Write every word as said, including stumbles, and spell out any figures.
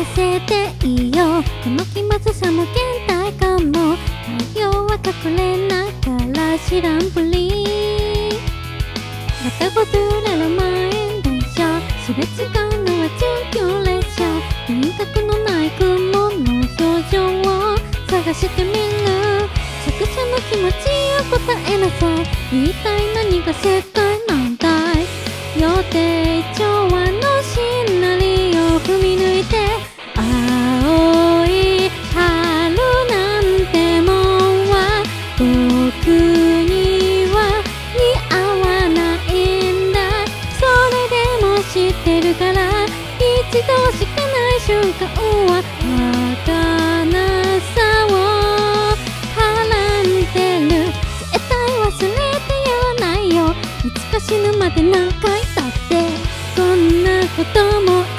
せていいよ。この気まずさも倦怠感も太陽は隠れながら知らんぷり。ガタゴトゥララ満員電車、すれ違うのは準急列車。輪郭のない雲の表情を探してみる。作者の気持ちを答えなさい。一体何が正解なんだい。予定調和のシナリオを踏み抜いて、青い春なんてもんは僕には似合わないんだ。それでも知ってるから、一度しかない瞬間は儚さをはらんでる。絶対忘れてやらないよ。いつか死ぬまで何回だってこんなことも